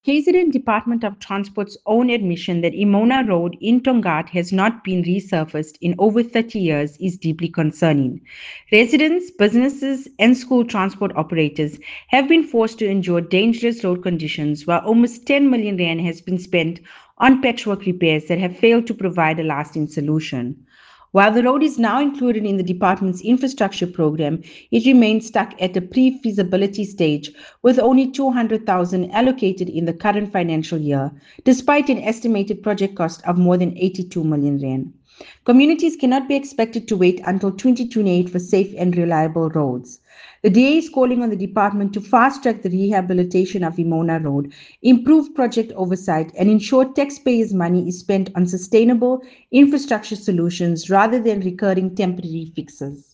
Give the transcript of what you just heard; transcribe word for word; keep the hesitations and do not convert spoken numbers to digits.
K Z N Department of Transport's own admission that Imona Road in Tongaat has not been resurfaced in over thirty years is deeply concerning. Residents, businesses, and school transport operators have been forced to endure dangerous road conditions while almost ten million rand has been spent on patchwork repairs that have failed to provide a lasting solution. While the road is now included in the department's infrastructure program, it remains stuck at the pre-feasibility stage with only two hundred thousand allocated in the current financial year, despite an estimated project cost of more than eighty-two million rand. Communities cannot be expected to wait until twenty twenty-eight for safe and reliable roads. The D A is calling on the department to fast track the rehabilitation of Imona Road, improve project oversight, and ensure taxpayers' money is spent on sustainable infrastructure solutions rather than recurring temporary fixes.